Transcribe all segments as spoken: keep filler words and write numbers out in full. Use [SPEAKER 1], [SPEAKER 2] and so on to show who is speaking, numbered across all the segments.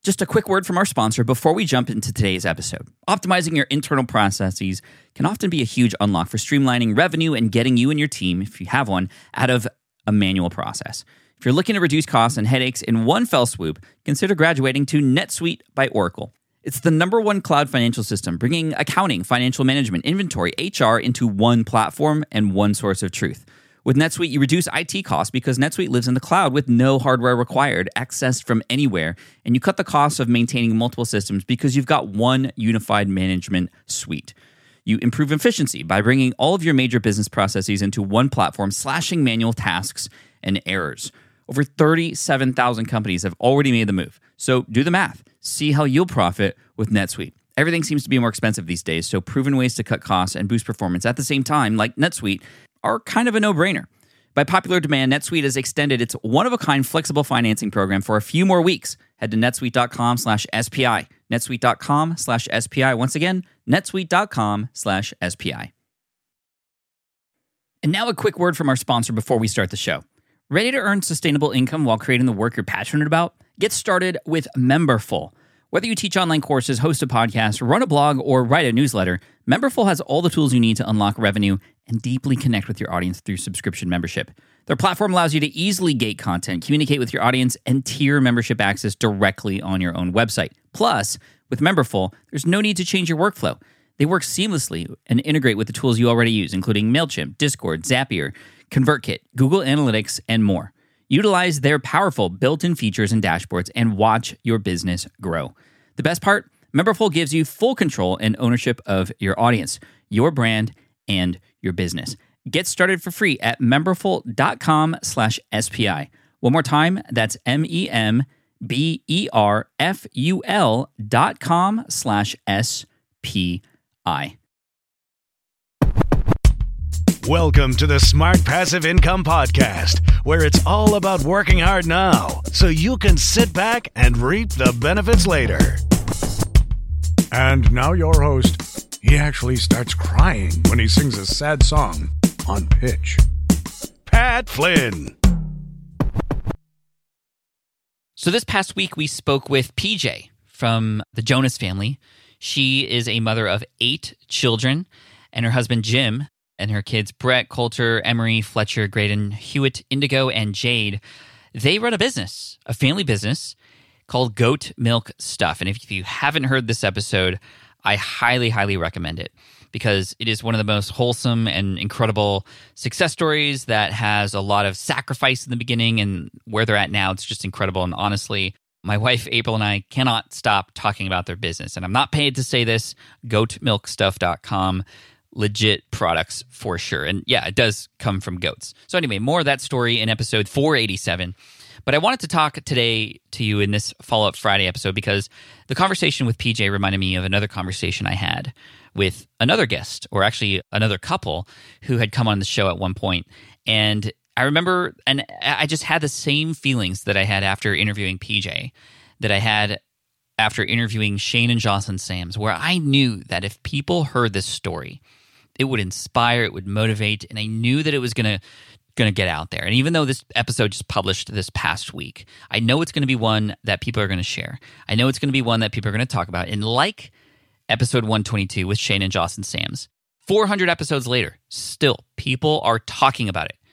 [SPEAKER 1] Just a quick word from our sponsor before we jump into today's episode. Optimizing your internal processes can often be a huge unlock for streamlining revenue and getting you and your team, if you have one, out of a manual process. If you're looking to reduce costs and headaches in one fell swoop, consider graduating to NetSuite by Oracle. It's the number one cloud financial system, bringing accounting, financial management, inventory, H R into one platform and one source of truth. With NetSuite, you reduce I T costs because NetSuite lives in the cloud with no hardware required, accessed from anywhere, and you cut the cost of maintaining multiple systems because you've got one unified management suite. You improve efficiency by bringing all of your major business processes into one platform, slashing manual tasks and errors. Over thirty-seven thousand companies have already made the move. So do the math. See how you'll profit with NetSuite. Everything seems to be more expensive these days, so proven ways to cut costs and boost performance at the same time, like NetSuite, are kind of a no-brainer. By popular demand, NetSuite has extended its one-of-a-kind flexible financing program for a few more weeks. Head to netsuite.com slash SPI. netsuite.com slash SPI. Once again, netsuite.com slash SPI. And now a quick word from our sponsor before we start the show. Ready to earn sustainable income while creating the work you're passionate about? Get started with Memberful. Whether you teach online courses, host a podcast, run a blog, or write a newsletter, Memberful has all the tools you need to unlock revenue and deeply connect with your audience through subscription membership. Their platform allows you to easily gate content, communicate with your audience, and tier membership access directly on your own website. Plus, with Memberful, there's no need to change your workflow. They work seamlessly and integrate with the tools you already use, including MailChimp, Discord, Zapier, ConvertKit, Google Analytics, and more. Utilize their powerful built-in features and dashboards and watch your business grow. The best part? Memberful gives you full control and ownership of your audience, your brand, and your business. Get started for free at memberful.com slash SPI. One more time, that's M-E-M-B-E-R-F-U-L dot com slash S-P-I.
[SPEAKER 2] Welcome to the Smart Passive Income Podcast, where it's all about working hard now so you can sit back and reap the benefits later. And now your host. He actually starts crying when he sings a sad song on pitch. Pat Flynn.
[SPEAKER 1] So this past week, we spoke with P J from the Jonas family. She is a mother of eight children, and her husband, Jim, and her kids, Brett, Coulter, Emery, Fletcher, Graydon, Hewitt, Indigo, and Jade, they run a business, a family business called Goat Milk Stuff. And if you haven't heard this episode, I highly, highly recommend it because it is one of the most wholesome and incredible success stories that has a lot of sacrifice in the beginning, and where they're at now, it's just incredible. And honestly, my wife, April, and I cannot stop talking about their business. And I'm not paid to say this, goat milk stuff dot com. Legit products for sure. And yeah, it does come from goats. So anyway, more of that story in episode four eighty-seven. But I wanted to talk today to you in this Follow-Up Friday episode because the conversation with P J reminded me of another conversation I had with another guest, or actually another couple who had come on the show at one point. And I remember, and I just had the same feelings that I had after interviewing P J, that I had after interviewing Shane and Jocelyn Sams, where I knew that if people heard this story, it would inspire, it would motivate, and I knew that it was going to going to get out there. And even though this episode just published this past week, I know it's going to be one that people are going to share. I know it's going to be one that people are going to talk about. And like episode one twenty-two with Shane and Jocelyn Sams, four hundred episodes later, still people are talking about it.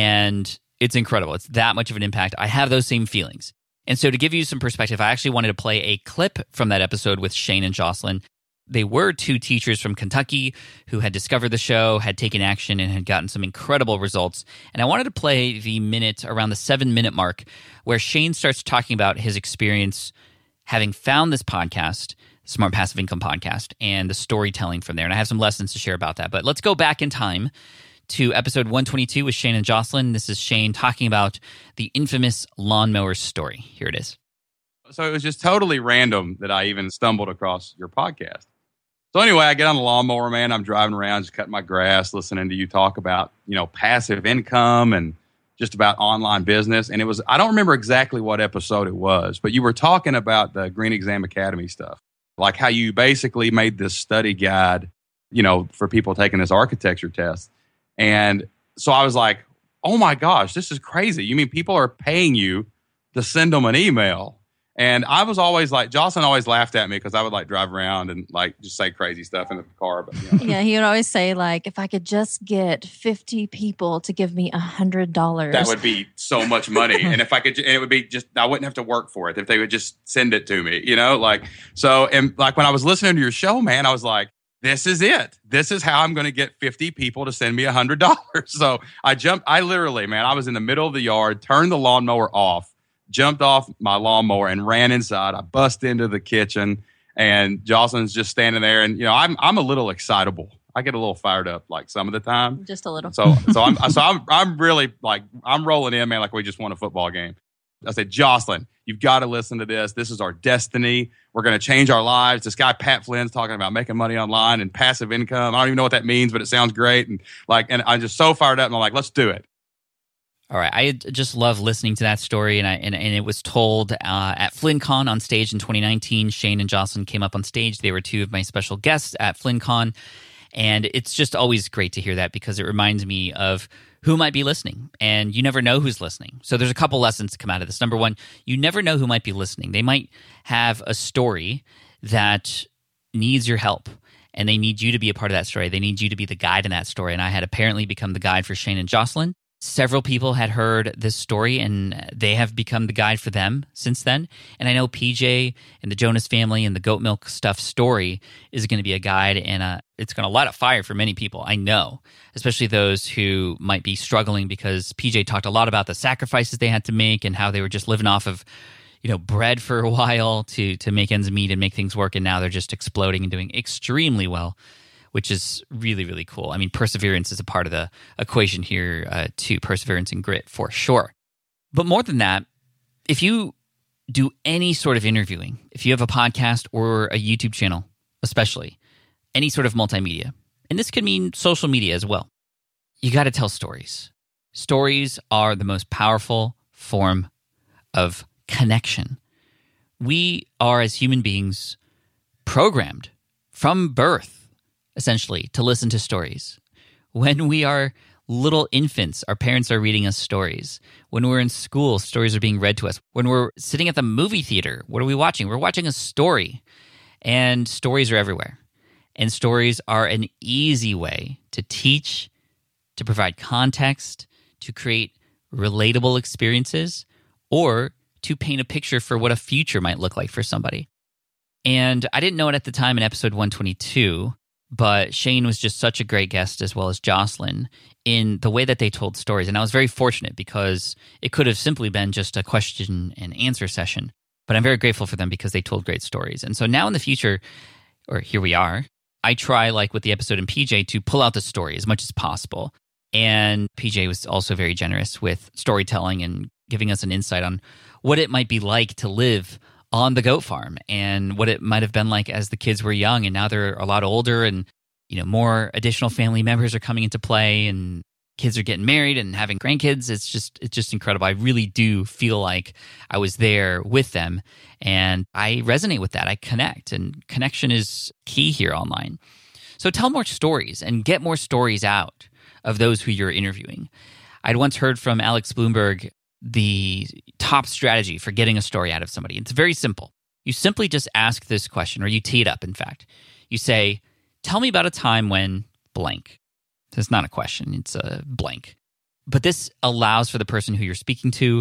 [SPEAKER 1] And it's incredible. It's that much of an impact. I have those same feelings. And so to give you some perspective, I actually wanted to play a clip from that episode with Shane and Jocelyn. They were two teachers from Kentucky who had discovered the show, had taken action, and had gotten some incredible results. And I wanted to play the minute, around the seven-minute mark, where Shane starts talking about his experience having found this podcast, Smart Passive Income Podcast, and the storytelling from there. And I have some lessons to share about that. But let's go back in time to episode one twenty-two with Shane and Jocelyn. This is Shane talking about the infamous lawnmower story. Here it is.
[SPEAKER 3] So it was just totally random that I even stumbled across your podcast. So anyway, I get on the lawnmower, man. I'm driving around, just cutting my grass, listening to you talk about, you know, passive income and just about online business. And it was, I don't remember exactly what episode it was, but you were talking about the Green Exam Academy stuff, like how you basically made this study guide, you know, for people taking this architecture test. And so I was like, oh my gosh, this is crazy. You mean people are paying you to send them an email? And I was always like, Jocelyn always laughed at me because I would like drive around and like just say crazy stuff in the car. But you know.
[SPEAKER 4] Yeah, he would always say like, if I could just get fifty people to give me a hundred dollars,
[SPEAKER 3] that would be so much money. And if I could, and it would be just, I wouldn't have to work for it if they would just send it to me, you know, like, so, and like when I was listening to your show, man, I was like, this is it. This is how I'm going to get fifty people to send me a hundred dollars. So I jumped, I literally, man, I was in the middle of the yard, turned the lawnmower off, jumped off my lawnmower and ran inside. I bust into the kitchen and Jocelyn's just standing there. And, you know, I'm, I'm a little excitable. I get a little fired up like some of the time.
[SPEAKER 4] Just a little.
[SPEAKER 3] So, so I'm, so I'm, I'm really like, I'm rolling in, man, like we just won a football game. I said, Jocelyn, you've got to listen to this. This is our destiny. We're going to change our lives. This guy, Pat Flynn's talking about making money online and passive income. I don't even know what that means, but it sounds great. And like, and I'm just so fired up and I'm like, let's do it.
[SPEAKER 1] All right, I just love listening to that story, and I and, and it was told uh, at FlynnCon on stage in twenty nineteen. Shane and Jocelyn came up on stage. They were two of my special guests at FlynnCon, and it's just always great to hear that because it reminds me of who might be listening, and you never know who's listening. So there's a couple lessons to come out of this. Number one, you never know who might be listening. They might have a story that needs your help, and they need you to be a part of that story. They need you to be the guide in that story, and I had apparently become the guide for Shane and Jocelyn. Several people had heard this story, and they have become the guide for them since then. And I know P J and the Jonas family and the goat milk stuff story is going to be a guide, and uh, it's going to light a fire for many people, I know, especially those who might be struggling because P J talked a lot about the sacrifices they had to make and how they were just living off of, you know, bread for a while to to make ends meet and make things work, and now they're just exploding and doing extremely well, which is really, really cool. I mean, perseverance is a part of the equation here uh, too, perseverance and grit for sure. But more than that, if you do any sort of interviewing, if you have a podcast or a YouTube channel, especially, any sort of multimedia, and this could mean social media as well, you got to tell stories. Stories are the most powerful form of connection. We are, as human beings, programmed from birth, essentially, to listen to stories. When we are little infants, our parents are reading us stories. When we're in school, stories are being read to us. When we're sitting at the movie theater, what are we watching? We're watching a story. And stories are everywhere. And stories are an easy way to teach, to provide context, to create relatable experiences, or to paint a picture for what a future might look like for somebody. And I didn't know it at the time in episode one twenty-two, but Shane was just such a great guest, as well as Jocelyn, in the way that they told stories. And I was very fortunate because it could have simply been just a question and answer session. But I'm very grateful for them because they told great stories. And so now in the future, or here we are, I try, like with the episode in P J, to pull out the story as much as possible. And P J was also very generous with storytelling and giving us an insight on what it might be like to live on the goat farm and what it might have been like as the kids were young, and now they're a lot older, and you know, more additional family members are coming into play, and kids are getting married and having grandkids. It's just it's just incredible. I really do feel like I was there with them, and I resonate with that. I connect, and connection is key here online. So tell more stories and get more stories out of those who you're interviewing. I'd once heard from Alex Bloomberg the top strategy for getting a story out of somebody. It's very simple. You simply just ask this question, or you tee it up, in fact. You say, tell me about a time when blank. It's not a question, it's a blank. But this allows for the person who you're speaking to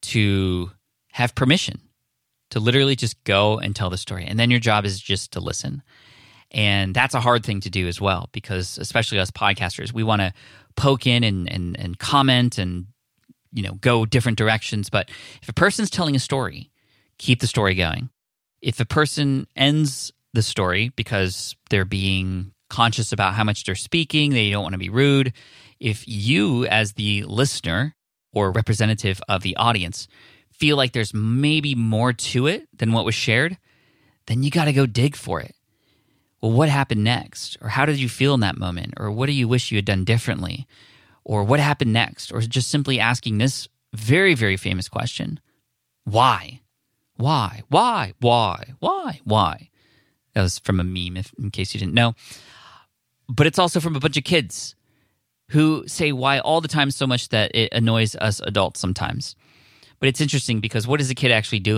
[SPEAKER 1] to have permission to literally just go and tell the story. And then your job is just to listen. And that's a hard thing to do as well, because especially us podcasters, we want to poke in and, and, and comment and you know, go different directions. But if a person's telling a story, keep the story going. If a person ends the story because they're being conscious about how much they're speaking, they don't want to be rude. If you, as the listener or representative of the audience, feel like there's maybe more to it than what was shared, then you got to go dig for it. Well, what happened next? Or how did you feel in that moment? Or what do you wish you had done differently? Or what happened next? Or just simply asking this very, very famous question: why? Why? Why? Why? Why? Why? That was from a meme, if, in case you didn't know. But it's also from a bunch of kids who say why all the time, so much that it annoys us adults sometimes. But it's interesting because what is the kid actually doing?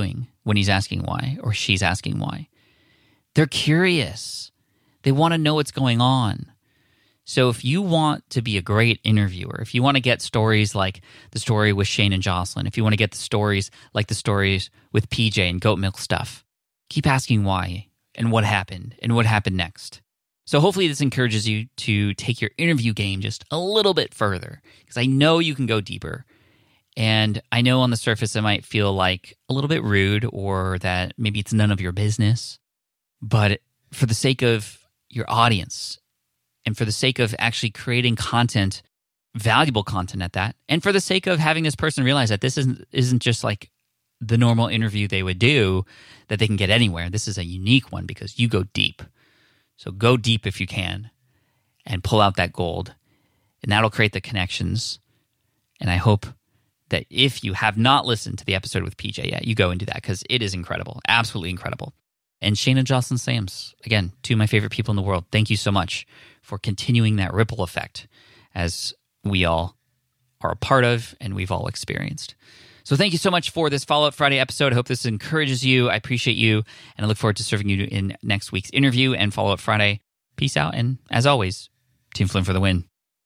[SPEAKER 1] when he's asking why or she's asking why. They're curious. They want to know what's going on. So if you want to be a great interviewer, if you want to get stories like the story with Shane and Jocelyn, if you want to get the stories like the stories with P J and Goat Milk Stuff, keep asking why and what happened and what happened next. So hopefully this encourages you to take your interview game just a little bit further, because I know you can go deeper. And I know on the surface it might feel like a little bit rude or that maybe it's none of your business. But for the sake of your audience and for the sake of actually creating content, valuable content at that, and for the sake of having this person realize that this isn't, isn't just like the normal interview they would do that they can get anywhere. This is a unique one because you go deep. So go deep if you can and pull out that gold, and that'll create the connections. And I hope that if you have not listened to the episode with P J yet, you go and do that because it is incredible, absolutely incredible. And Shane and Jocelyn Sams, again, two of my favorite people in the world. Thank you so much for continuing that ripple effect as we all are a part of and we've all experienced. So thank you so much for this Follow-Up Friday episode. I hope this encourages you. I appreciate you, and I look forward to serving you in next week's interview and Follow-Up Friday. Peace out, and as always, Team Flynn for the win.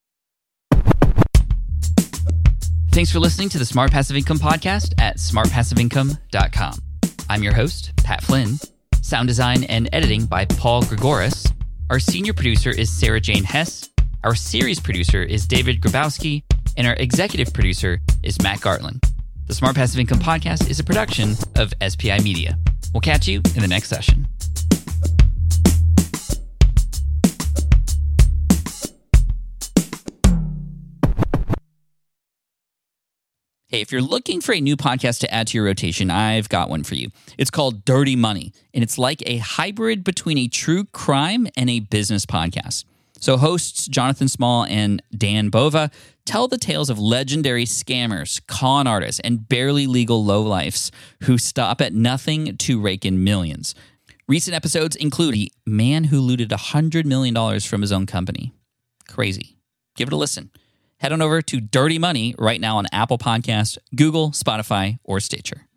[SPEAKER 1] Thanks for listening to the Smart Passive Income Podcast at smart passive income dot com. I'm your host, Pat Flynn. Sound design and editing by Paul Gregoris. Our senior producer is Sarah Jane Hess. Our series producer is David Grabowski. And our executive producer is Matt Gartland. The Smart Passive Income Podcast is a production of S P I Media. We'll catch you in the next session. Hey, if you're looking for a new podcast to add to your rotation, I've got one for you. It's called Dirty Money, and it's like a hybrid between a true crime and a business podcast. So hosts Jonathan Small and Dan Bova tell the tales of legendary scammers, con artists, and barely legal lowlifes who stop at nothing to rake in millions. Recent episodes include a man who looted one hundred million dollars from his own company. Crazy. Give it a listen. Head on over to Dirty Money right now on Apple Podcasts, Google, Spotify, or Stitcher.